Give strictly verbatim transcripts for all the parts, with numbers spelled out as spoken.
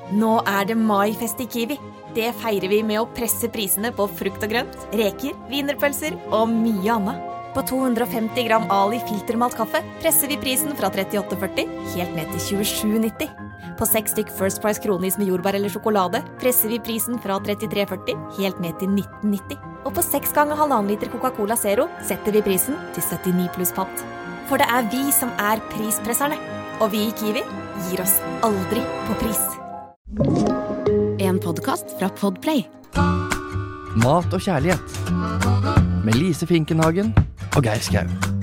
Nå er det maifest i Kiwi. Det feirer vi med å presse prisene på frukt og grønt, reker, wienerpølser og mye annet. På to hundre og femti gram Ali filtermalt kaffe presser vi prisen fra trettiåtte førti helt ned til tjuesju nitti. På seks stykk First Price kronis med jordbær eller sjokolade presser vi prisen fra trettitre førti helt ned til nitten nitti. Og på seks ganger halvannen liter Coca-Cola Zero setter vi prisen til syttini pluss pant. For det er vi som er prispresserne. Og vi i Kiwi gir oss aldri på pris. En podcast fra Podplay. Mat og kjærlighet med Lise Finkenhagen og Geir Skau.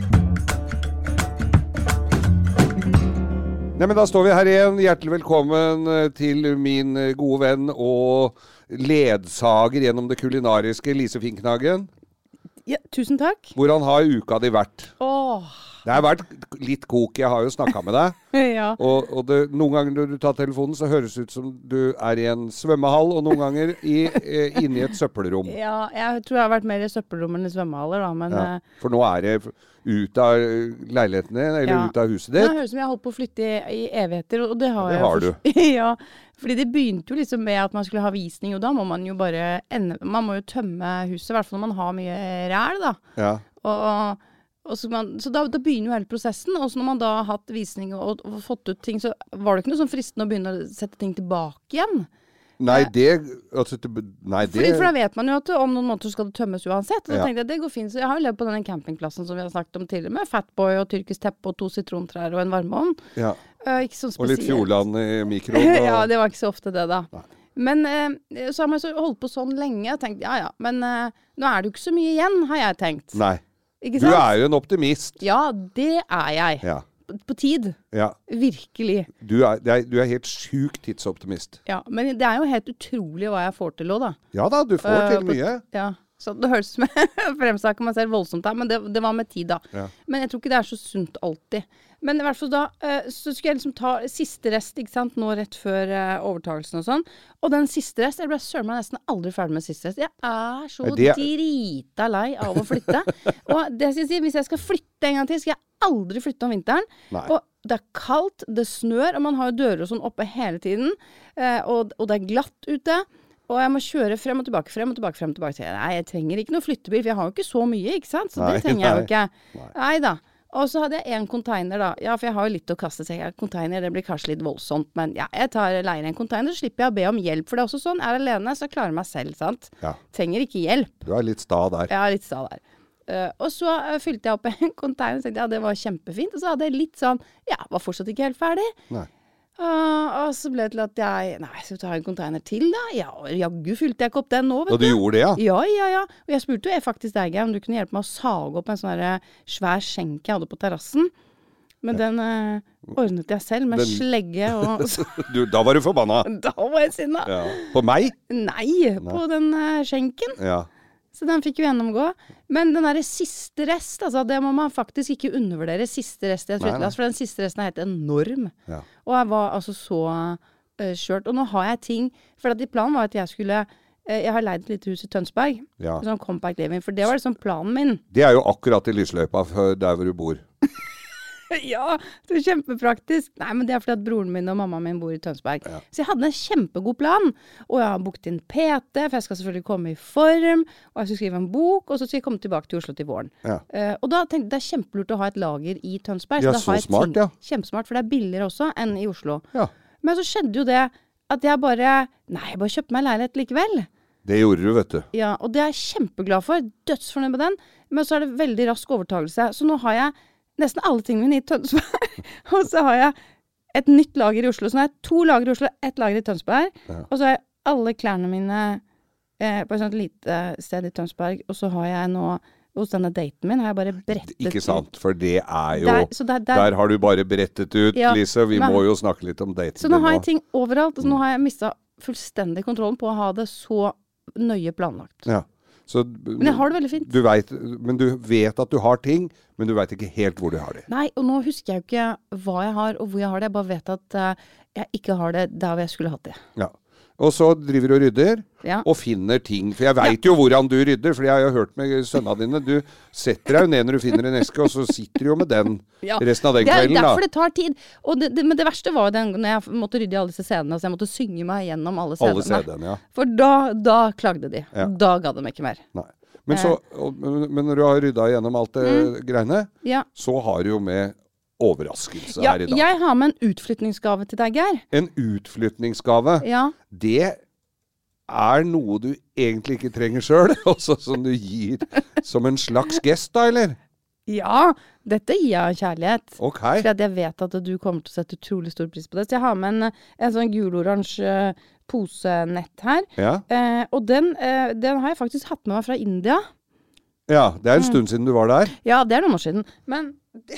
Nei, men da står vi her igjen. Hjertelig velkommen til min gode venn og ledsager gjennom det kulinariske, Lise Finkenhagen. Ja, tusen takk. Hvordan har uka di vært? Åh. Det har vært litt kok, jeg har jo snakket med deg. Ja. Og, og det, noen ganger når du tar telefonen, så høres det ut som du er i en svømmehall, og noen ganger i, eh, inne i et søppelrom. Ja, jeg tror jeg har vært mer i søppelrom enn i svømmehaller, da, men... Ja, for nå er det ut av leilighetene, eller ja. ut av huset ditt. Det høres ut som jeg har holdt på å flytte i, i evigheter, og det har det jeg. Har du. Ja, fordi det begynte jo liksom med at man skulle ha visning, og da må man jo bare ende, man må jo tømme huset, i hvert fall når man har mye ræl, da. Ja. Og... Og så man, så da, da begynner jo hele prosessen, og så når man da har hatt visning og, og fått ut ting, så var det ikke noe sånn fristende å begynne å sette ting tilbake igjen. Nei, det... Altså, nei, det... Fordi, for da vet man jo at om noen måneder skal det tømmes uansett. Og da ja. tenkte jeg, det går fint. Så jeg har jo levd på denne campingplassen som vi har snakket om tidligere, med Fatboy og tyrkisk teppe og to sitrontrær og en varmeovn. Ja. Uh, ikke sånn spesielt. Og litt Fjordland i mikroen. Og... ja, det var ikke så ofte det da. Nei. Men uh, så har man så holdt på sånn lenge, og tenkt, ja ja, men uh, nå er det jo ikke så mye igjen, har jeg tenkt. Nei. Ikke sant? Du er jo en optimist. Ja, det er jeg. Ja. På, på tid. Ja. Virkelig. Du er, er, du er helt syk tidsoptimist. Ja, men det er jo helt utrolig hva jeg får til også, da. Ja da, du får uh, til mye. Ja, så det høres som jeg fremsaker meg selv voldsomt her, men det, det var med tid da. Ja. Men jeg tror ikke det er så sunt alltid. Men i hvert fall da, uh, så skulle jeg liksom ta siste rest, ikke sant, nå rett før uh, overtagelsen og sånn. Og den siste rest, jeg ble søren meg nesten aldri ferdig med siste rest. Jeg er så det... drita lei av å flytte. Og det skal jeg si, hvis jeg skal flytte en gang til, skal jeg aldri flytte om vinteren. Nei. Og det er kaldt, det snør, og man har jo dører og sånn oppe hele tiden. Uh, og, og det er glatt ute. Og jeg må kjøre frem og tilbake, frem og tilbake, frem og tilbake. Nei, jeg trenger ikke noe flyttebil, for jeg har jo ikke så mye, ikke sant? Så nei, det trenger jeg jo ikke. Nei, nei da. Og så hadde jeg en container da. Ja, for jeg har jo litt å kaste seg. Container, det blir kanskje litt voldsomt, men ja, jeg tar leier en container, så slipper jeg å be om hjelp. For det er også sånn, er alene, så klarer jeg meg selv, sant? Ja. Trenger ikke hjelp. Du er litt sta der. Ja, litt sta der. Uh, og så uh, fylte jeg opp en container, og tenkte ja, det var kjempefint. Og så hadde jeg litt sånn, ja, var fortsatt ikke helt ferdig. Nei. Uh, og så ble det til at jeg, nei, skal vi ta en container til da? Ja, jaggu fylte jeg ikke opp den nå, vet du. Og du gjorde det, ja? Ja, ja, ja. Og jeg spurte jo jeg faktisk deg, om du kunne hjelpe meg å sage opp en sånn der svær skjenk jeg hadde på terrassen. Men ja. den uh, ordnet jeg selv med den... slegge og... du, da var du forbanna. Da var jeg sinna. Ja. På meg? Nei, Nei. på den uh, skjenken. Ja. Så den fikk jo gjennomgå. Men den der siste rest, altså, det må man faktisk ikke undervurdere. Siste rest i et flyttelass, for den siste resten er helt enorm. Ja. Og jeg var altså så uh, skjørt. Og nå har jeg ting, for at planen var at jeg skulle, uh, jeg har leid et lite hus i Tønsberg, ja. Sånn compact living, for det var liksom planen min. Det er jo akkurat i lysløypa der hvor du bor. Ja, det var kjempepraktisk. Nei, men det er fordi at broren min og mammaen min bor i Tønsberg. Ja. Så jeg hadde en kjempegod plan. Og jeg har booket inn P T, for jeg skal selvfølgelig komme i form. Og jeg skal skrive en bok, og så skal jeg komme tilbake til Oslo til våren. Ja. Uh, og da tenkte jeg det er kjempelurt å ha et lager i Tønsberg. Ja, så, så smart, ja. Kjempesmart, for det er billigere også enn i Oslo. Ja. Men så skjedde jo det at jeg bare, nei, jeg bare kjøpte meg leilighet likevel. Det gjorde du, vet du. Ja, og det er jeg kjempeglad for. Dødsfornøyd med den. Men så er det veldig rask overtagelse. Så nå har jeg nesten alle tingene mine i Tønsberg. Og så har jeg et nytt lager i Oslo. Så nå har jeg to lager i Oslo, ett lager i Tønsberg. Ja. Og så har jeg alle klærne mine eh, på et sånt lite sted i Tønsberg. Og så har jeg nå, hos denne daten min, har jeg bare brettet ut. Ikke sant, for det er jo, der, der, der, der har du bare brettet ut, ja, Lise. Vi men, må jo snakke litt om daten. Så nå har jeg ting overalt. Så nå har jeg mistet fullstendig kontrollen på å ha det så nøye planlagt. Ja. Så, men jeg har det veldig fint. Du vet, men du vet at du har ting, men du vet ikke helt hvor du har det. Nei, og nå husker jeg jo ikke hva jeg har og hvor jeg har det. Jeg bare vet at uh, jeg ikke har det der hvor jeg skulle hatt det. Ja, Og så driver du og rydder, Ja. og finner ting. For jeg vet jo hvordan du rydder, for jeg har jo hørt med sønnene dine. Du setter deg jo ned når du finner en eske, og så sitter du jo med den Ja. resten av den Det er kvelden, da. derfor det tar tid. Og det, det, men det verste var jo den når jeg måtte rydde i alle disse scenene, så jeg måtte synge meg gjennom alle scenene. Alle C D-ene, ja. For da, da klagde de. Ja. Da ga de ikke mer. Nei. Men, så, og, men når du har rydda gjennom alt det Mm. greiene, Ja. så har du jo med overraskelse Ja, her i dag. jeg har med en utflytningsgave til deg, Geir. En utflytningsgave, Ja. det er noe du egentlig ikke trenger sjøl, også som du gir som en slags gest, da, eller? ja, dette gir jeg kjærlighet. Ok. Fordi at jeg vet at du kommer til å sette utrolig stor pris på det. Så jeg har med en, en sånn gul-oransje posenett her. Ja. Eh, og den, eh, den har jeg faktisk hatt med meg fra India. ja, det er en Mm. stund siden du var der. Ja, det er noen år siden. Men,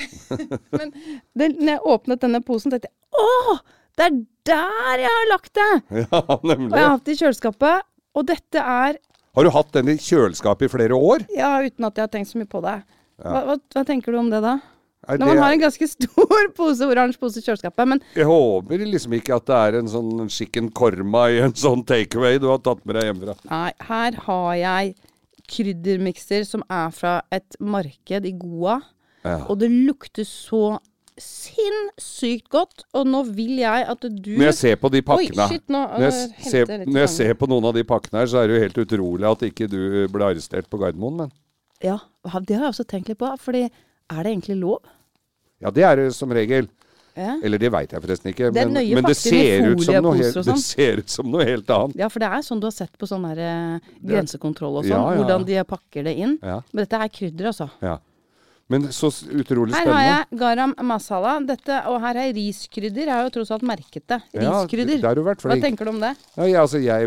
men det, når jeg åpnet denne posen, tenkte jeg åh, det er der jeg har lagt det! Ja, Og jeg har nemlig. hatt det i kjøleskapet. Og dette er, Har du hatt den i kjøleskapet i flere år? ja, uten at jeg har tenkt så mye på det. Ja. Hva, hva, hva tenker du om det da? Er Når man har det, en ganske stor pose, oransje pose i kjøleskapet, men jeg håper liksom ikke at det er en sånn chicken korma i en sånn takeaway du har tatt med deg hjemmefra. nei, her har jeg kryddermikser som er fra et marked i Goa, Ja. og det lukter så sinnssykt godt, og nå vil jeg at du... Når jeg ser på de Oi, pakkene shit, nå når, jeg øh, ser, henter jeg litt når jeg vann. ser på noen av de pakkene her, så er det jo helt utrolig at ikke du ble arrestert på Gardermoen, men Ja, det har jeg også tenkt litt på, fordi er det egentlig lov? ja, det er det som regel. Ja. Eller det vet jeg forresten ikke, Det er men, nøye men det pakket i ser, ut som noe folieposer helt, og det sånn. ser ut som noe helt annet. Ja, for det er sånn du har sett på sånn her eh, grensekontroll og sånn, Ja, ja, ja. hvordan de pakker det inn. Ja, Men dette er krydder, altså. ja. Men så s- utrolig Her har spennende. jeg garam masala, dette, og her er riskrydder. Jeg har jo tross alt merket det. Ja, Riskrydder. der har du vært Hva flink. tenker du om det? Ja, ja, altså, jeg,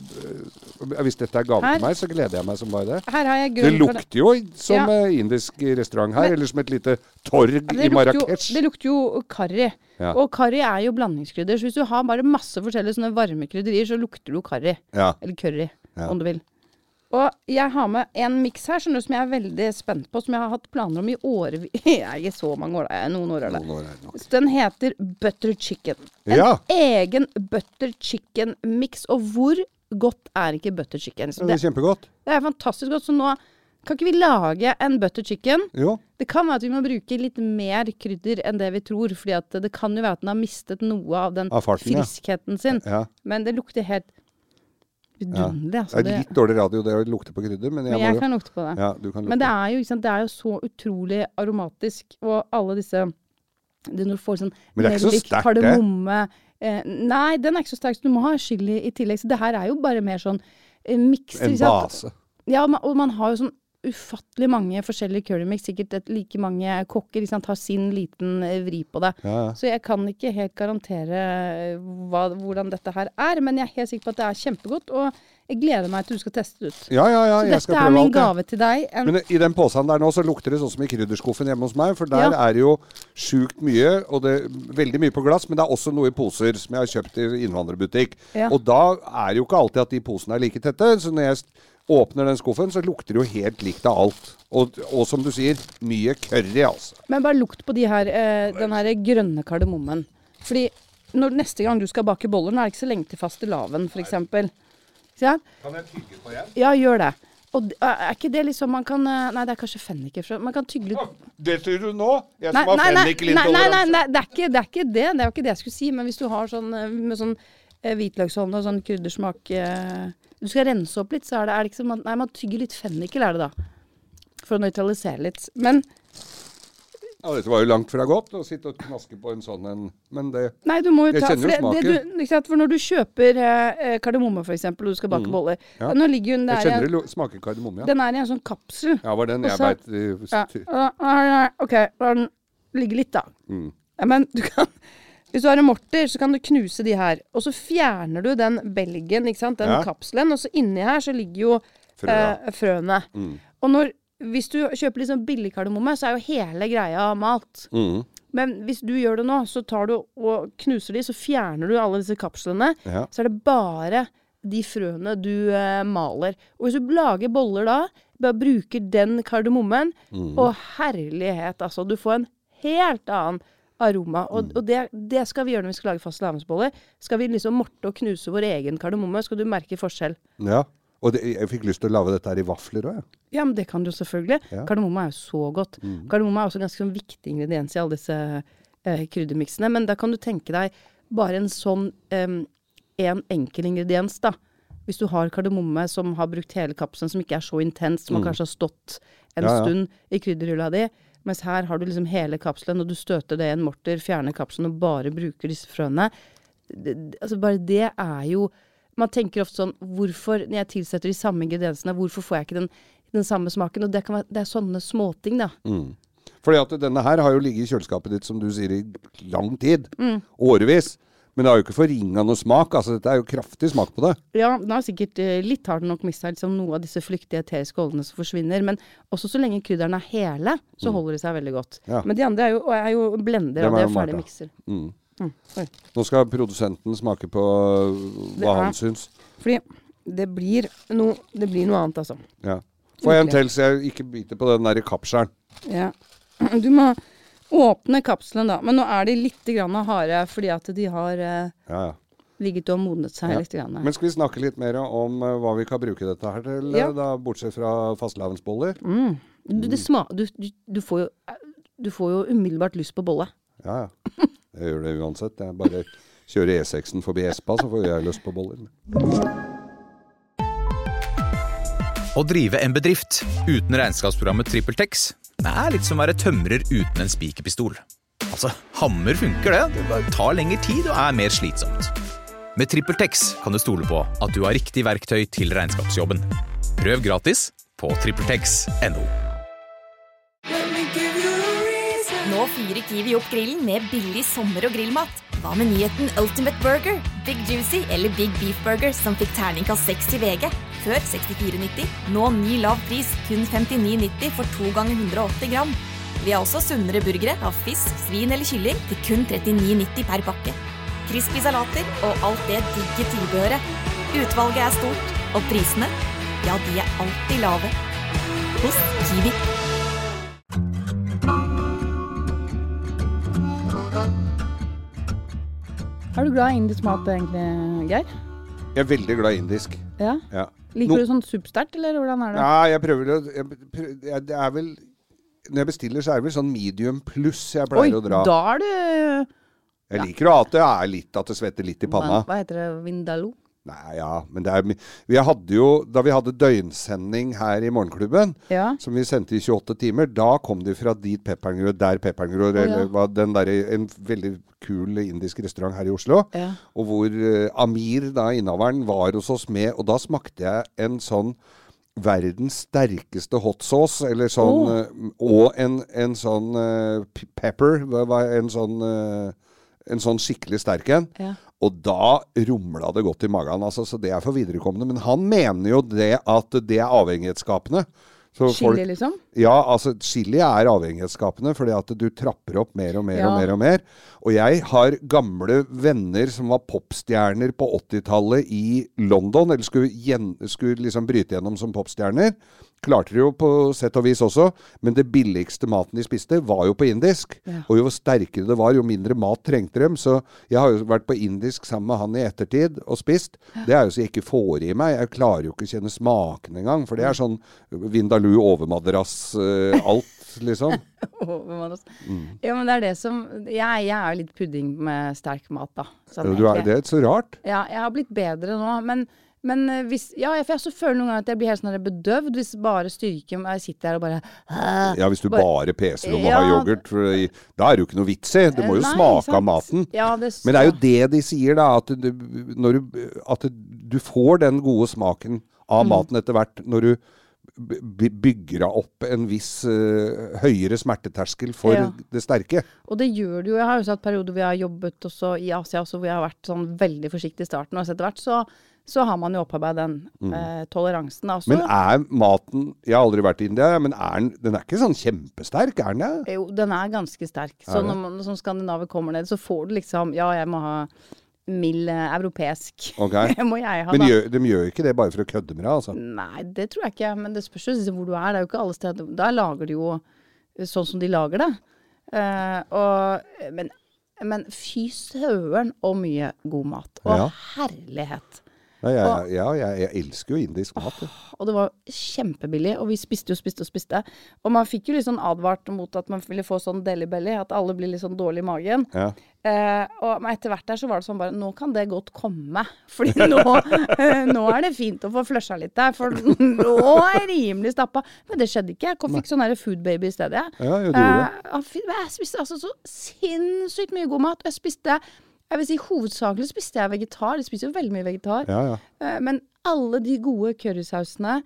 hvis dette er gave Her. til meg, så gleder jeg meg som bare det. Her har jeg Det grønn lukter jo som Ja. eh, indisk restaurant her, Men- eller som et lite torg det i lukter, jo, Marrakech. det lukter jo karri. Ja. Og karri er jo blandingskrydder, så hvis du har bare masse forskjellige sånne varme krydderier, så lukter det jo karri. Ja. Eller curry, Ja. om du vil. Og jeg har med en miks her skjønner du, som jeg er veldig spent på, som jeg har hatt planer om i årevis. Jeg er ikke så mange år, da. Jeg er noen år er det. Noen år er det nok. Så den heter Butter Chicken. En Ja. egen Butter Chicken-miks. Og hvor godt er ikke Butter Chicken? Så Ja, det det, er kjempegodt. det er fantastisk godt. Så nå kan ikke vi lage en Butter Chicken. Jo. Det kan være at vi må bruke litt mer krydder enn det vi tror. Fordi at det kan jo være at den har mistet noe av den Av farten, ja. friskheten sin. Ja. Men det lukter helt vidunderlig. Det Altså, er det, litt dårlig radio det å lukte på krydder, men jeg, men må jeg jo kan lukte på det. ja, du kan lukte. Men det er jo, ikke sant, det er jo så utrolig aromatisk, og alle disse det Når du får sånn Men det er ikke så nellik, sterkt, det. kardemomme eh, Nei, den er ikke så sterk, så du må ha chili i tillegg. Så det her er jo bare mer sånn eh, mikser. En ikke sant? base. Ja, man- og man har jo sånn ufattelig mange forskjellige currymix. Sikkert et, like mange kokker ikke sant, har sin liten eh, vri på det. Ja, ja. Så jeg kan ikke helt garantere eh, hva, hvordan dette her er, men jeg er helt sikker på at det er kjempegodt, og jeg gleder meg til du skal teste det ut. ja, ja, ja Så jeg dette skal er prøve min alt. jeg. gave til deg. En, Men i den posen der nå, så lukter det sånn som i krydderskuffen hjemme hos meg, for der Ja. er det jo sjukt mye, og det er veldig mye på glass, men det er også noe i poser som jeg har kjøpt i innvandrerbutikk. Ja. Og da er det jo ikke alltid at de posene er like tette, så når jeg åpner den skuffen, så lukter det jo helt likt av alt. Og, og som du sier, mye curry, altså. Men bare lukt på de her, eh, den her grønne kardemommen. Fordi når neste gang du skal bake boller, nå er det ikke så lenge til fastelavn, for eksempel. Ja? Kan jeg tygge på igjen? Ja, gjør det. Og d- er ikke det liksom man kan eh, Nei, det er kanskje fenniker. fra- Man kan tygge litt Det tror du nå? Jeg Nei, som har nei, nei, nei, nei, fennikelintoleranse. nei, det, er ikke, det er ikke det. Det er jo ikke det jeg skulle si. Men hvis du har sånn eh, med sånn eh, hvitløksholm og sånn kryddersmak eh, Du skal rense opp litt, så er det, er det ikke som man, Nei, man tygger litt fennikel, er det da. For å nøytralisere litt. Men Ja, dette var jo langt fra godt å sitte og knaske på en sånn en, men det Nei, du må jo Jeg ta kjenner jo for, det, det smaken. du, ikke sant? For når du kjøper eh, kardemomme, for eksempel, og du skal bake boller Mm. Ja. Nå ligger jo den Jeg der i kjenner en, det lu- smaker kardemomme, ja. den er i en sånn kapsel. Ja, var den Og jeg så- veit Ja. Ah, ah, OK, la den ligge litt, da. Mm. Ja, men du kan Hvis du har en morter, så kan du knuse de her. Og så fjerner du den belgen, ikke sant? Den Ja. kapselen. Og så inni her så ligger jo Frøa. eh, frøene. Mm. Og når, hvis du kjøper litt sånn billig kardemomme, så er jo hele greia malt. Mm. Men hvis du gjør det nå, så tar du og knuser de, så fjerner du alle disse kapslene. Ja. Så er det bare de frøene du eh, maler. Og hvis du lager boller da, bare bruker den kardemommen, Mm. og herlighet, altså. Du får en helt annen aroma. Og, og det, det skal vi gjøre når vi skal lage fastelavnsboller. Skal vi liksom morte og knuse vår egen kardemomme, skal du merke forskjell. Ja, og det, jeg fikk lyst til å lage dette her i vafler også, ja. Ja, men det kan du selvfølgelig. Ja. Kardemomme er jo så godt. Mm. Kardemomme er også en ganske sånn viktig ingrediens i alle disse eh, kryddermiksene, men da kan du tenke deg bare en sånn um, en enkel ingrediens da. Hvis du har kardemomme som har brukt hele kapselen, som ikke er så intens, som mm. kanskje har stått en ja, ja. stund i krydderrulla di, mens her har du liksom hele kapselen, og du støter det i en morter, fjerner kapselen og bare bruker disse frøene. Det, altså bare det er jo, man tenker ofte sånn, hvorfor, når jeg tilsetter de samme ingrediensene, hvorfor får jeg ikke den, den samme smaken? Og det, kan være, det er sånne småting da. Mm. Fordi at denne her har jo ligget i kjøleskapet ditt, som du sier, i lang tid, mm. årevis. Men det har jo ikke forringet noe smak, altså dette er jo kraftig smak på det. Ja, den har sikkert uh, litt har den nok mistet liksom, noe av disse flyktige eteriske oljene som forsvinner, men også så lenge krydderne er hele, så mm. holder det seg veldig godt. Ja. Men de andre er jo, er jo blender, og det er ferdig mikser. Mm. Mm. Nå skal produsenten smake på hva han syns. Fordi det blir, no, det blir noe annet, altså. Ja. Får jeg en til, så jeg ikke biter på den der i kapselen. Ja, du må åpne kapselen da, men nå er de litt grann harde, fordi at de har eh, ja, ja. ligget og modnet seg ja. litt grann. Men skal vi snakke litt mer om uh, hva vi kan bruke dette her til, ja. da, bortsett fra fastelavnsboller? Mm. Du, det sma- du, du, du, får jo, du får jo umiddelbart lyst på bolle. Ja, ja. Jeg gjør det uansett. Jeg bare kjører E seksen forbi Espa, så får jeg lyst på boller. Å drive en bedrift uten regnskapsprogrammet TrippelTex er litt som å være tømrer uten en spikerpistol. Altså, hammer funker det, det bare tar lengre tid og er mer slitsomt. Med TrippelTex kan du stole på at du har riktig verktøy til regnskapsjobben. Prøv gratis på trippeltex punktum no. Nå fyrer Kiwi opp grillen med billig sommer- og grillmat. Hva med nyheten Ultimate Burger, Big Juicy eller Big Beef Burger som fikk terningkast seks i V G? Før sekstifire nitti, nå ny lav pris, kun femtini nitti for to ganger hundre og åtti gram. Vi har også sunnere burgere av fisk, svin eller kylling til kun trettini nitti per pakke. Crispy salater og alt det digge tilbehøret. Utvalget er stort, og prisene, ja, de er alltid lave. Hos Kiwi. Er du glad i indisk mat egentlig, Geir? Jeg er veldig glad i indisk. Ja? Ja. Liker no. du sånn superstert, eller hvordan er det? Ja, jeg prøver å... Jeg, prøver, jeg, det er vel... Når jeg bestiller, så er det vel sånn medium pluss jeg pleier Oi, å dra. Oi, da er det... Jeg liker jo at det er litt, at det svetter litt i panna. Hva, hva heter det? Vindaloo? Nei, ja, men det er... Vi hadde jo, da vi hadde døgnsending her i Morgenklubben, ja. som vi sendte i tjueåtte timer, da kom de fra dit peppergrød, der peppergrød, oh, ja. eller var den der, en veldig kul indisk restaurant her i Oslo, ja. og hvor uh, Amir, da innehaveren, var hos oss med, og da smakte jeg en sånn verdens sterkeste hot sauce, eller sånn, oh. uh, og en, en sånn uh, pepper, en sånn... Uh, en sånn skikkelig sterk en, ja. og da rumla det godt i magen, altså, så det er for viderekommende. Men han mener jo det at det er avhengighetsskapende. Så chili folk, liksom? Ja, altså chili er avhengighetsskapende, fordi at du trapper opp mer og mer ja. og mer og mer. Og jeg har gamle venner som var popstjerner på åttitallet i London, eller skulle, gjen, skulle liksom bryte gjennom som popstjerner. Klarte det jo på sett og vis også, men det billigste maten de spiste var jo på indisk. Ja. Og jo sterkere det var, jo mindre mat trengte dem. Så jeg har jo vært på indisk sammen med han i ettertid og spist. Ja. Det er jo så jeg ikke får i meg. Jeg klarer jo ikke å kjenne smaken engang, for det er sånn Vindaloo, overmadrass, uh, alt liksom. Overmadrass. Mm. Ja, men det er det som... Jeg, jeg er jo litt pudding med sterk mat da. Sånn, du er, det er så rart. Ja, jeg har blitt bedre nå, men... Men hvis, ja, for jeg så føler noen ganger at jeg blir helt sånn bedøvd hvis bare styrken, jeg sitter der og bare... Uh, ja, hvis du bare, bare peser om å ja, ha yoghurt, for, da er det jo ikke noe vits i. Det må jo nei, smake av maten. Ja, det, men det er jo det de sier da, at du, når du, at du får den gode smaken av mm. maten etter hvert, når du bygger opp en viss uh, høyere smerteterskel for ja. det sterke. Og det gjør det jo. Jeg har jo sett perioder hvor jeg har jobbet også i Asia, også, hvor jeg har vært sånn veldig forsiktig i starten, og etter hvert så... så har man jo opparbeidet den mm. eh, toleransen. Også. Men er maten, jeg har aldri vært i India, men er den, den er ikke sånn kjempesterk, er den det? Jo, den er ganske sterk. Så når man som skandinaver kommer ned, så får du liksom, ja, jeg må ha mild eh, europeisk. Okay. må jeg ha men da. Gjør, de gjør ikke det bare for å kødde med deg, altså? Nei, det tror jeg ikke, men det spørs jo hvor du er. Det er jo ikke alle steder. Da lager de jo sånn som de lager det. Uh, og, men, men fy søren og mye god mat. Og ja. herlighet. Ja, jeg, og, ja jeg, jeg elsker jo indisk mat. Åh, og det var kjempebillig, og vi spiste jo, spiste og spiste. Og man fikk jo litt sånn advart mot at man ville få sånn deli belly, at alle blir litt sånn dårlig i magen. Ja. Eh, og men etter hvert der så var det sånn bare, nå kan det godt komme. Fordi nå, eh, nå er det fint å få flusha litt der, for nå er jeg rimelig stappa. Men det skjedde ikke. Jeg fikk sånn der food baby i stedet. Ja, jo, det gjorde det. Eh, jeg spiste altså så sinnssykt mye god mat. Jeg spiste... Jeg vil si, hovedsakelig spiste jeg vegetar. Jeg spiser jo veldig mye vegetar. Ja, ja. Uh, men alle de gode currysausene,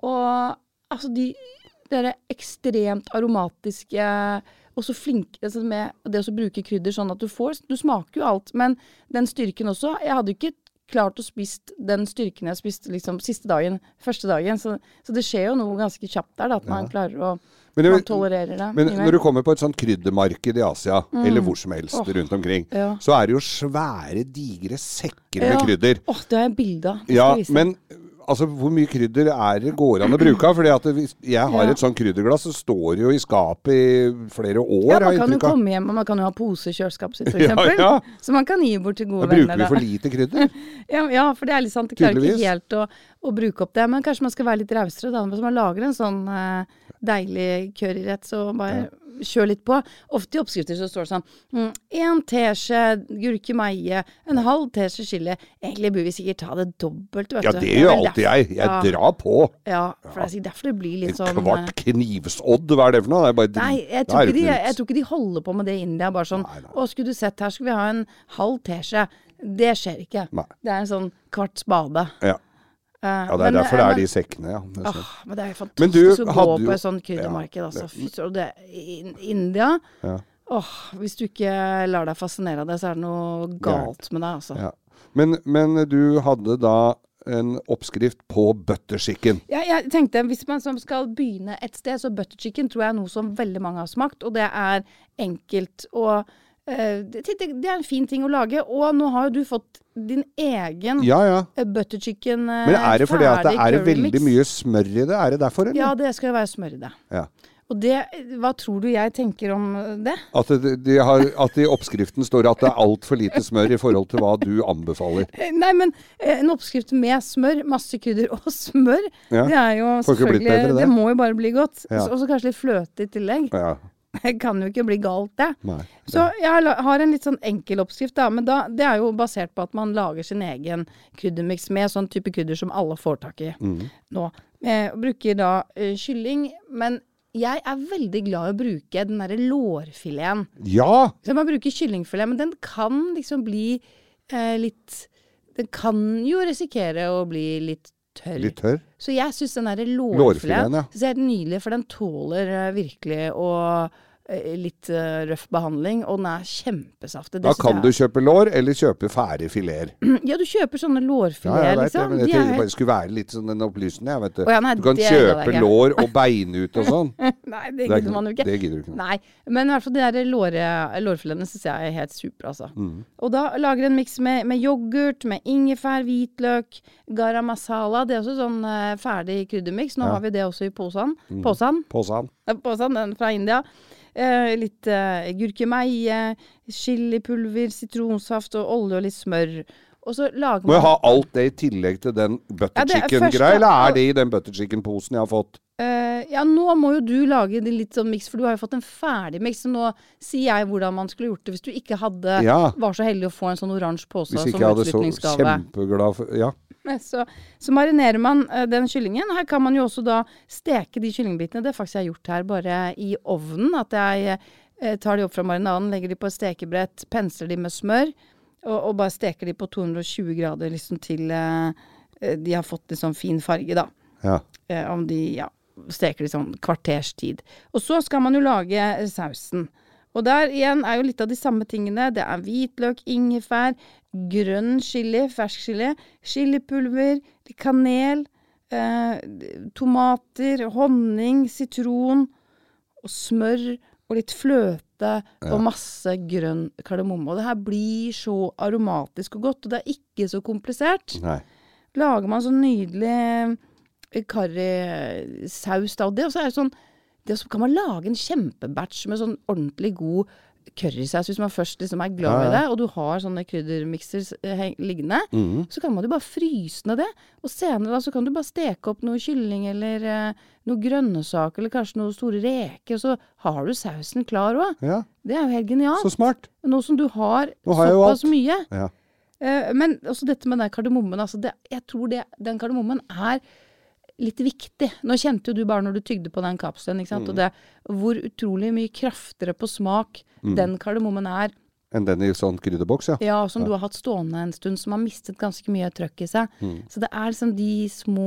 og altså de, de ekstremt aromatiske, og så flinke, altså med det å bruke krydder sånn at du får, du smaker jo alt, men den styrken også, jeg hadde jo ikke klart å spist den styrken jeg spiste liksom siste dagen, første dagen, så, så det skjer jo noe ganske kjapt der, da, at man ja. klarer å Men, det, man tolererer det. Men når du kommer på et sånt kryddermarked i Asia, mm. eller hvor som helst oh. rundt omkring, ja. så er det jo svære, digre sekker ja. med krydder. Åh, oh, det har jeg bilde av. Ja, men altså, hvor mye krydder er det går an å bruke? Fordi at det, jeg har ja. et sånt krydderglass, så står jo i skapet i flere år. Ja, man kan jo komme hjem, og man kan jo ha pose i kjøleskapet sitt, for eksempel. Ja, ja. Så man kan gi bort til gode da venner. Da bruker vi for lite krydder. ja, ja, for det er litt sant. Det klarer ikke helt å, å bruke opp det. Men kanskje man skal være litt rausere da. Hvis man lager en sånn uh, deilig curryrett, så bare... Ja. Kjør litt på. Ofte i oppskrifter så står det sånn mm, en teskje gurkemeie, en halv teskje chili. Egentlig burde vi sikkert ta det dobbelt, vet ja, du. Ja, det gjør alltid jeg. Jeg ja. drar på. Ja, for det er derfor det blir litt sånn... En kvart knivsodd, hva er det for noe? Det er bare, nei, jeg tror, ikke de, jeg tror ikke de holder på med det i India. Bare sånn, nei, nei. Å, skulle du sett, her skulle vi ha en halv teskje. Det skjer ikke. Nei. Det er en sånn kvart spade. Ja. Uh, ja, det er men, derfor det er men, de sekkene, ja. Det er, åh, men det er fantastisk å gå på et sånt kryddermarked, ja, altså. Fy, og det, i India, ja. åh, hvis du ikke lar deg fascinere av det, så er det noe galt med deg, altså. Ja. Men, men du hadde da en oppskrift på butter chicken. Ja, jeg tenkte, hvis man skal begynne et sted, så butter chicken tror jeg er noe som veldig mange har smakt, og det er enkelt, og uh, det, det er en fin ting å lage, og nå har jo du fått din egen ja, ja. butter chicken uh, men er det fordi at det er veldig mye smør i det? Er det derfor? Eller? Ja, det skal jo være smør i det. Ja. Og det, hva tror du jeg tenker om det? At, det, de har, at i oppskriften står at det er alt for lite smør i forhold til hva du anbefaler. Nei, men en oppskrift med smør, masse krydder og smør, ja. det er jo selvfølgelig, bedre, det. det må jo bare bli godt. Ja. Og så kanskje litt fløte i tillegg. Ja. Det kan jo ikke bli galt, det. Nei, det. Så jeg har en litt sånn enkel oppskrift, da, men da, det er jo basert på at man lager sin egen kryddermix med sånn type krydder som alle får tak i mm. nå. Jeg bruker da uh, kylling, men jeg er veldig glad i å bruke den der lårfileten. Ja! Så man bruker kyllingfilet, men den kan liksom bli uh, litt, den kan jo risikere å bli litt tørr. Litt tørr? Så jeg synes den der lårfileten ja. så er den nydelig, for den tåler uh, virkelig å uh, litt uh, røff behandling, og den er kjempesaftig. Da kan du kjøpe lår, eller kjøpe ferdige fileter. Ja, du kjøper sånne lårfileter, ja, jeg vet liksom. Det, men jeg tenkte bare det skulle være litt sånn en opplysning, jeg vet det. Oh, ja, nei, du kan kjøpe det, lår og bein ut og sånn. Nei, det gidder man jo ikke. Det gidder du ikke. Nei, men i hvert fall de der låre, lårfiletene synes jeg er helt super, altså. Mm. Og da lager jeg en mix med, med yoghurt, med ingefær, hvitløk, garam masala. Det er også sånn uh, ferdig kryddermix. Nå ja. har vi det også i posen. Mm. Posen. Posen. Posen, den fra India. Uh, litt uh, gurkemeie, chilipulver, sitronsaft og olje og litt smør. Og så lager man... Må jeg ha alt det i tillegg til den butter ja, chicken-greia, eller er det i den butter chicken-posen jeg har fått? Uh, ja, nå må jo du lage det litt sånn mix, for du har jo fått en ferdig mix, så nå sier jeg hvordan man skulle gjort det hvis du ikke hadde, ja. var så heldig å få en sånn oransje pose som utslutningsgave. Hvis ikke jeg hadde så kjempeglad for, ja. Så, så marinerer man uh, den kyllingen. Her kan man jo også da steke de kyllingbitene. Det er faktisk jeg har gjort her bare i ovnen, at jeg uh, tar de opp fra marinaden, legger de på et stekebrett, pensler de med smør, og, og bare steker de på to hundre og tjue grader liksom til uh, de har fått en sånn fin farge da. Ja. Uh, om de, ja, steker de sånn kvarters tid. Og så skal man jo lage sausen. Og der igjen er jo litt av de samme tingene. Det er hvitløk, ingefær, grønn chili, fersk chili, chilipulver, kanel, eh, tomater, honning, sitron, og smør, og litt fløte, ja. og masse grønn kardemomme. Og det her blir så aromatisk og godt, og det er ikke så komplisert. Nei. Lager man sånn nydelig karrisaus da, og det også er sånn det så kan man lage en kjempebatch med sånn ordentlig god currysaus, hvis man først liksom er glad ja, ja. I det, og du har sånne kryddermikser eh, liggende, mm. så kan man jo bare fryse ned det, og senere da, så kan du bare steke opp noe kylling, eller eh, noe grønnesak, eller kanskje noe store reker, og så har du sausen klar også. Ja. Det er jo helt genialt. Så smart. Nå som du har, har såpass mye. Ja. Eh, men også dette med den kardemommen, altså det, jeg tror det, den kardemommen er litt viktig. Nå kjente jo du bare når du tygde på den kapselen, ikke sant? Mm. Og det, hvor utrolig mye kraftigere på smak mm. den kardemommen er. Enn den i sånn krydderboks, ja. Ja, som ja. Du har hatt stående en stund, som har mistet ganske mye trøkk i seg. Mm. Så det er liksom de små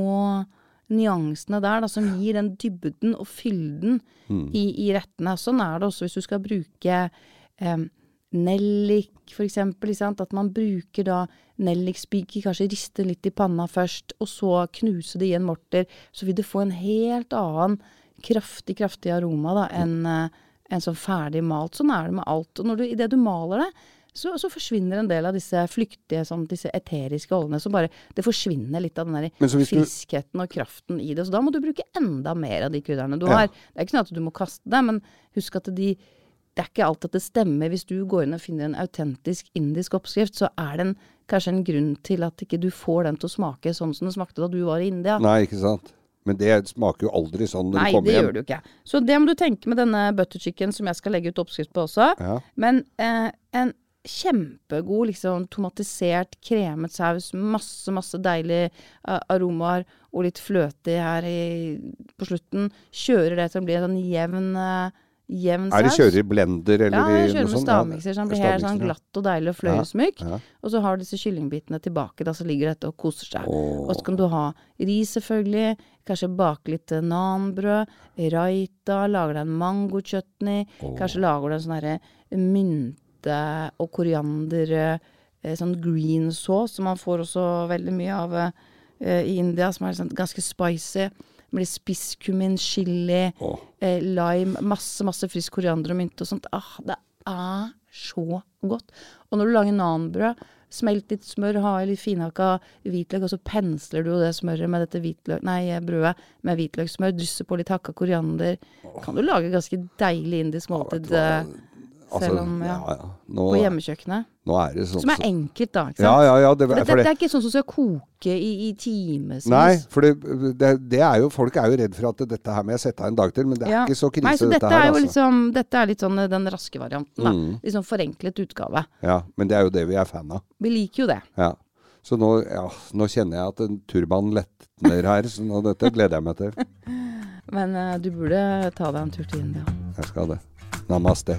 nyansene der, da, som gir den dybden og fylden mm. i, i rettene. Sånn er det også hvis du skal bruke eh, nellik, for eksempel, at man bruker da nellikspiker, kanskje riste litt i panna først, og så knuse det i en morter, så vil det få en helt annen kraftig, kraftig aroma da, enn en sånn ferdig malt. Sånn er det med alt. Og når du, i det du maler det, så, så forsvinner en del av disse flyktige, sånn, disse eteriske oljene, så bare, det forsvinner litt av den der friskheten og kraften i det. Så da må du bruke enda mer av de krydderne du ja. Har. Det er ikke sånn at du må kaste det, men husk at de det er ikke alt at det stemmer. Hvis du går inn og finner en autentisk indisk oppskrift, så er det en, kanskje en grunn til at ikke du får den til å smake sånn som det smakte da du var i India. Nei, ikke sant. Men det smaker jo aldri sånn når Nei, du kommer hjem. Nei, det gjør du ikke. Så det må du tenke med denne butter chicken som jeg skal legge ut oppskrift på også. Ja. Men eh, en kjempegod, liksom, tomatisert, kremet saus, masse, masse deilige uh, aromaer og litt fløte her i, på slutten. Kjører det til å bli en sånn jevn... Uh, jevn saus. Er det kjører i blender eller ja, i jeg kjører med stavmikser, så den blir helt sånn glatt og deilig og fløyelsmyk. Ja, ja. Og så har du disse kyllingbitene tilbake, da så ligger dette og koser seg. Oh. Og så kan du ha ris selvfølgelig, kanskje bake litt nanbrød, raita, lager deg en mango-chutney, oh. kanskje lager deg en sånn her mynte og koriander, sånn green sauce, som man får også veldig mye av uh, i India, som er sånn ganske spicy. Med spisskummin, chili, oh. eh, lime, masse, masse frisk koriander og mynte og sånt. Ah, det er så godt. Og når du lager nanbrød, smelt litt smør, ha litt finhakka hvitløk, og så pensler du det smøret med dette hvitløk, nei, brødet med hvitløksmør, drysser på litt hakka koriander. Oh. Kan du lage ganske deilig indisk måltid, ja, selv om, ja, ja, ja. Nå, på hjemmekjøkkenet. Nå er det sånn som er enkelt da, ikke sant? Ja, ja, ja. Det, det, for det, det er ikke sånn som skal koke i, i times. Nei, for det, det, det er jo, folk er jo redd for at dette her må jeg sette av en dag til, men det er ja. Ikke så krise. Nei, så dette, dette her, er jo altså. Liksom, dette er litt sånn den raske varianten da. Mm. Litt sånn forenklet utgave. Ja, men det er jo det vi er fan av. Vi liker jo det. Ja. Så nå, ja, nå kjenner jeg at en turban lettner her, så nå, dette gleder jeg meg til. Men uh, du burde ta deg en tur til India. Jeg skal det. Namaste.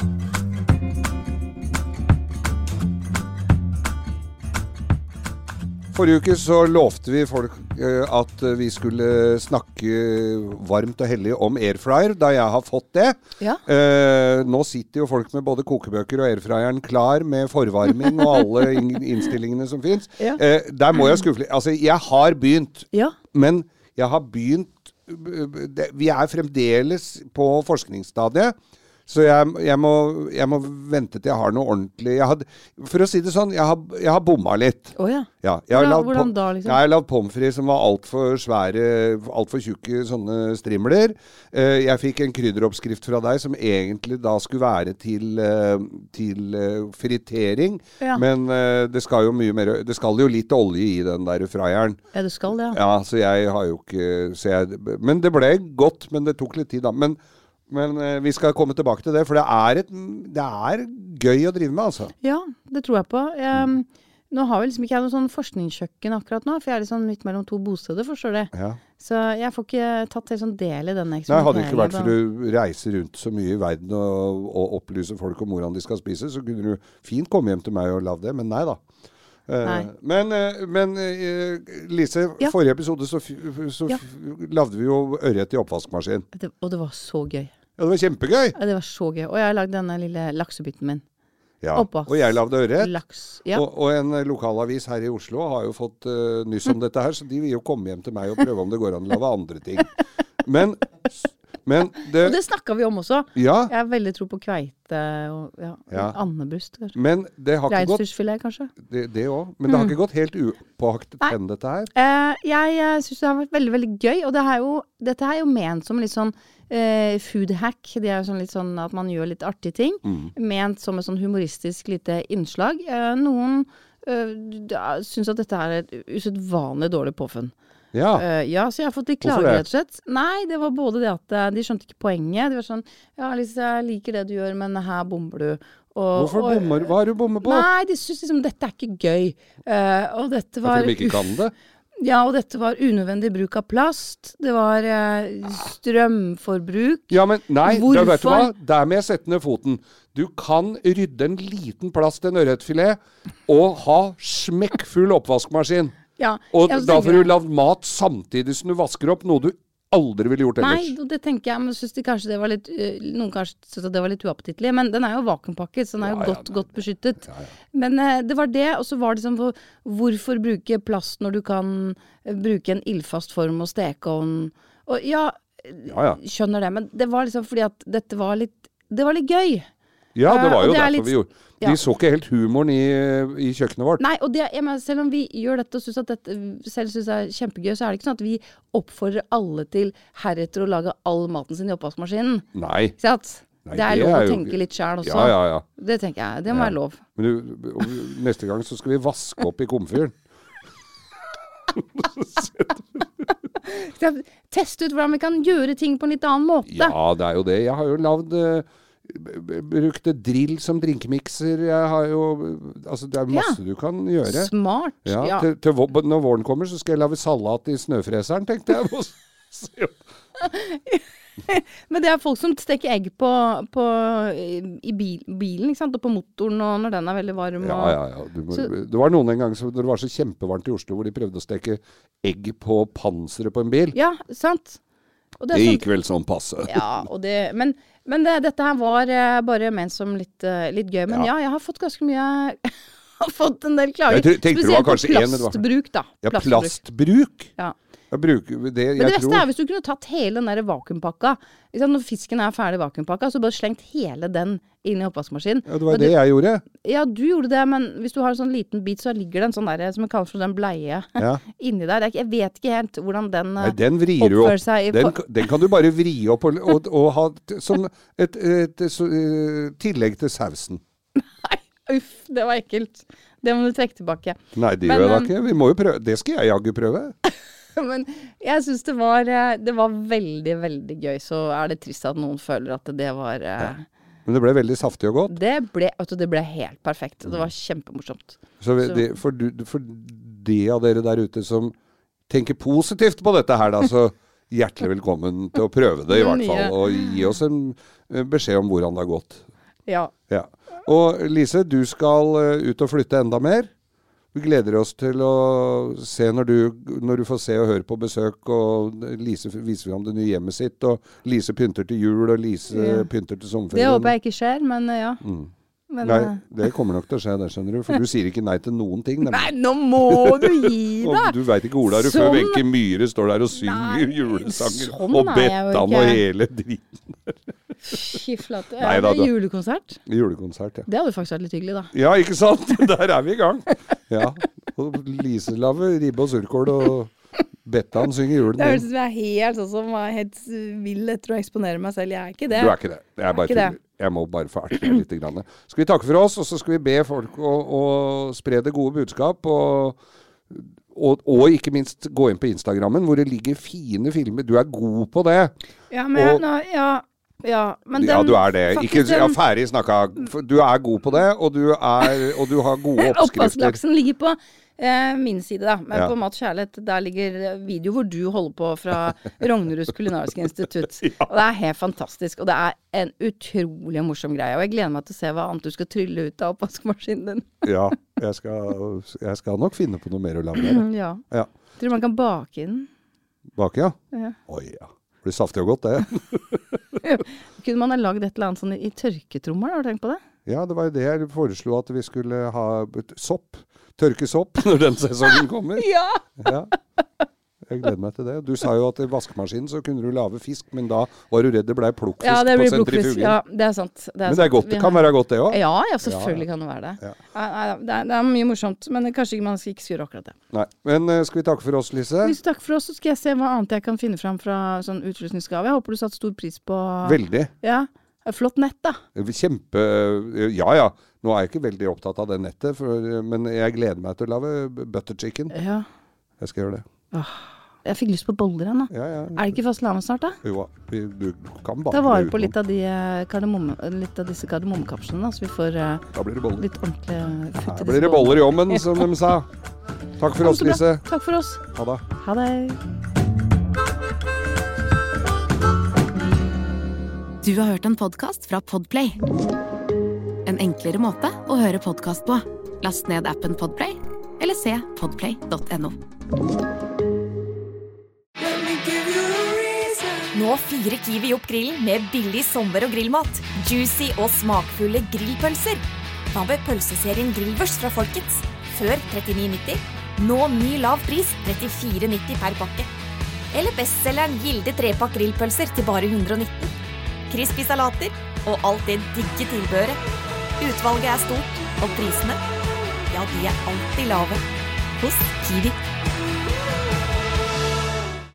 Forrige uke så lovte vi folk uh, at vi skulle snakke varmt og hellig om airfryer, da jeg har fått det. Ja. Uh, nå sitter jo folk med både kokebøker og airfryeren klar med forvarming og alle innstillingene som finnes. Ja. Uh, der må jeg skuffe litt. Altså, jeg har begynt, ja. Men jeg har begynt, uh, vi er fremdeles på forskningsstadiet. Så jeg, jeg, må, jeg må vente til jeg har noe ordentlig. Jeg had, for å si det sånn, jeg har, jeg har bomma litt. Oh, ja. Ja, jeg har hvordan, hvordan da, liksom? Jeg har lagd pommes frites som var alt for svære, alt for tjukke sånne strimler. Uh, jeg fikk en krydderoppskrift fra deg som egentlig da skulle være til, uh, til uh, fritering. Ja. Men uh, det skal jo mye mer, det skal jo litt olje i den der fryeren. Ja, det skal det, ja. Ja, så jeg har jo ikke, så jeg, men det ble godt, men det tok litt tid da. Men Men eh, vi skal komme tilbake til det, for det er, et, det er gøy å drive med, altså. Ja, det tror jeg på. Jeg, nå har vi liksom ikke noe sånn forskningskjøkken akkurat nå, for jeg er liksom midt mellom to bosteder, forstår du. Ja. Så jeg får ikke tatt helt sånn del i denne eksperimenteringen. Nei, hadde det ikke vært for du reiser rundt så mye i verden og, og opplyser folk om hvordan de skal spise, så kunne du fint komme hjem til meg og lave det, men nei da. Uh, men uh, men uh, Lise, ja. Forrige episode så, så ja. Lagde vi jo ørret i oppvaskmaskin. Det, og det var så gøy. Ja, det var kjempegøy. Ja, det var så gøy. Og jeg har lagd denne lille laksebiten min. Ja, Oppvask. Og jeg lagde ørret. Laks. Ja. Og, og en lokalavis her i Oslo har jo fått uh, nyss om dette her, så de vil jo komme hjem til meg og prøve om det går an å lage andre ting. Men Men det, og det snakket vi om også. Ja. Jeg er veldig tro på kveite og ja, Ja. andebryst, kanskje. Men det har ikke gått Reinsdyrfilet, kanskje. Det, det også. Men det har ikke gått helt upåaktet Nei. hen, dette her. Eh, jeg jeg synes det har vært veldig, veldig gøy, og det er jo, dette er jo ment som litt sånn eh, food hack. Det er jo sånn litt sånn at man gjør litt artige ting. Mm. Ment som et sånn humoristisk lite innslag. Eh, noen eh, synes at dette er et usedvanlig dårlig påfunn. Ja. Uh, ja, så jeg har fått litt Hvorfor klager, det? rett og slett. Nei, det var både det at uh, de skjønte ikke poenget. De var sånn, ja, Lise, jeg liker det du gjør, men her bomber du. Og, Hvorfor og, bommer? Hva har du bommer på? Nei, de synes liksom, dette er ikke gøy. Uh, og dette var... Fordi de ikke kan det? Ja, og dette var unødvendig bruk av plast. Det var uh, strømforbruk. Ja, men nei, Hvorfor? da vet du hva? Der må jeg sette ned foten. Du kan rydde en liten plass til en ørretfilet og ha smekkfull oppvaskmaskin. Ja, Og ja, så da tenker får du jeg- lagd mat samtidig som du vasker opp, noe du aldri ville gjort ellers. Nei, og det tenker jeg, men synes de kanskje det var litt, uh, noen kanskje synes at det var litt uappetittlig, men den er jo vakuumpakket, så den er jo Ja, ja, godt, nei, godt beskyttet. Ja, ja. Men uh, det var det, og så var det sånn, hvor, hvorfor bruke plast når du kan uh, bruke en ildfast form og stekeovn? Og ja, Ja, ja. skjønner det, men det var liksom fordi at dette var litt, det var litt gøy. Ja, det var Uh, jo og det er derfor litt- vi gjorde. ja. Vi så ikke helt humoren i, i kjøkkenet vårt. Nei, og det, jeg mener, selv om vi gjør dette og synes at dette selv synes det er kjempegøy, så er det ikke sånn at vi oppfordrer alle til heretter å lage all maten sin i oppvaskmaskinen. Nei. Ikke sant? Nei, det er det lov er å jo tenke ikke- litt selv også. Ja, ja, ja. Det tenker jeg, det må Ja. være lov. Men du, og neste gang så skal vi vaske opp i komfyren. Skal teste ut hvordan vi kan gjøre ting på en litt annen måte. Ja, det er jo det. Jeg har jo lagd uh, brukte drill som drinkemikser. Jeg har jo Altså, det er masse Ja. du kan gjøre. Smart. Ja, Ja. Til, til, vå- når våren kommer, så skal jeg lage salat i snøfreseren, tenkte jeg. Må se opp. Men det er folk som steker egg på, på i bil, bilen, ikke sant? Og på motoren og når den er veldig varm. Ja, Og, ja, ja. Du, må- Så- det var noen en gang som, når det var så kjempevarmt i Oslo, hvor de prøvde å steke egg på panseret på en bil. ja, sant? Og Det er gikk vel sånn passe. sånn, ja, og det, men men det, dette her var eh, bare ment som litt, eh, litt gøy. Men ja. Ja. jeg har fått ganske mye har fått en del klager. Jeg tro- tenkte det var Spesielt på kanskje en, det var- plastbruk, da. Ja, Plastbruk. plastbruk. Ja. Jeg bruker det, jeg Men det beste tror er hvis du kunne tatt hele den der vakuumpakka. Ikke sant? Når fisken er ferdig vakuumpakka, så bare slengt hele den inn i oppvaskmaskinen. ja, det var Men det du- jeg gjorde. Ja, du gjorde det, men hvis du har en sånn liten bit, så ligger det en sånn der, som vi kaller for den bleie, Ja. inni der. Det er ikke- Jeg vet ikke helt hvordan den Nei, eh, den vrir du oppfører opp. seg i Den, for- den kan du bare vri opp og, og, og ha t- som et, et, et så, eh, tillegg til sausen. Nei, uff, det var ekkelt. Det må du trekke tilbake. Nei, det Men, gjør jeg da um, ikke. Vi må jo prøve. Det skal jeg jaggu prøve. Men jeg syns det var eh, Det var veldig, veldig gøy. Så er det trist at noen føler at det var eh, Men det ble veldig saftig og godt. det, ble, vet du, det ble helt perfekt. Det var kjempemorsomt. Så, vi- Så- det, for, du, for de av dere der ute som tenker positivt på dette her, da, så hjertelig velkommen til å prøve det, i Det hvert nye. fall. Og gi oss en eh, beskjed om hvordan det har gått. Ja. Ja. Og Lise, du skal eh, ut og flytte enda mer. Vi gleder oss til å se når du, når du får se og høre på besøk, og Lise viser fram det nye hjemmet sitt, og Lise pynter til jul, og Lise Ja. pynter til Det sommerferien. håper jeg ikke skjer, men eh, ja. Mm. Men, Nei, eh, det kommer nok til å skje, det skjønner du, for du sier ikke nei til noen ting. nemlig. Nei, nå må du gi Og deg! du vet ikke Ola, du før Sånn- Wenche Myhre står der og synger Nei, julesanger, sånn og er jeg jo Bettan ikke. og hele driten. Fy flate. Nei Er da, det da. julekonsert? Julekonsert, ja. Det hadde faktisk vært litt hyggelig, da. Ja, ikke sant? Der er vi i gang. Ja. Og Lise lager ribbe og surkål, og Bettan synger julen Det høres din. ut som jeg er helt sånn som er helt vill etter å eksponere meg selv. Jeg er ikke det. Du er ikke det. Jeg, er bare ikke det. tuller. Jeg må bare få erte deg litt. Grann. Skal vi takke for oss, og så skal vi be folk å, å spre det gode budskap. Og, og, og ikke minst gå inn på Instagrammen, hvor det ligger fine filmer. Du er god på det. Ja, men jeg, Og- nå, ja, ja, men Ja, den- du er det. Ikke, faktisk ja, den- ferdig snakka. Du er god på det, og du, er, og du har gode oppskrifter. Oppvasklaksen ligger på eh, min side, da. Men Ja. på Mat og kjærlighet, der ligger video hvor du holder på fra Rogneruds kulinariske institutt. Og det er helt fantastisk. Og det er en utrolig morsom greie. Og jeg gleder meg til å se hva annet du skal trylle ut av oppvaskmaskinen din. Ja, jeg skal, jeg skal nok finne på noe mer å lage der. ja. Ja. Tror du man kan bake i den? Bak, ja. Ja. Oi, ja. Det blir saftig og godt, det. Kunne man ha lagd et eller annet sånn i, i tørketrommer? Har du tenkt på det? Ja, det var jo det jeg foreslo, at vi skulle ha sopp. Tørke sopp når den sesongen kommer. Ja! Ja. Jeg gleder meg til det. Du sa jo at i vaskemaskinen så kunne du lave fisk, men da var du redd det ble plukkfisk ja, det på sentrifugen. Ja, det er sant. Det er men det, er godt, det kan har... være godt det også? Ja, ja selvfølgelig ja. Kan det være det. Ja. Det, er, det er mye morsomt, men kanskje man skal ikke gjøre akkurat det. Nei, men uh, skal vi takke for oss, Lise? Hvis du takker for oss, så skal jeg se hva annet jeg kan finne frem fra sånn utrustningsgave. Jeg håper du satte stor pris på... Veldig. Ja. Flott nett, da. Kjempe... Ja, ja. Nå er jeg ikke veldig opptatt av det nettet, for, men jeg gleder meg til å lage butter chicken. Ja. Jeg skal gjøre det. Åh, jeg fikk lyst på boller igjen, da. Ja, ja. Er det ikke fastelavn snart, da? Jo, du, du kan bare... Ta vare på litt av, de, kardemomme, litt av disse kardemommekapslene, så vi får uh, da blir det boller. Litt ordentlig futt i da blir det boller i ommen, som de sa. Takk for oss, Lise. Takk for oss. Ha det. Ha det. Du har hørt en podcast fra Podplay. En enklere måte å høre podcast på. Last ned appen Podplay, eller se podplay punktum no. Nå fyrer Kiwi opp grillen med billig sommer- og grillmat. Juicy og smakfulle grillpølser. Hva med pølseserien Grillvers fra Folkets? Før trettini nitti. Nå ny lav pris, trettifire nitti per pakke. Eller bestselgeren Gilde trepakk grillpølser til bare hundre og nitten. Crispy salater og alt det digge tilbehøret. Utvalget er stort, og prisene, ja, de er alltid lave. Hos Kiwi.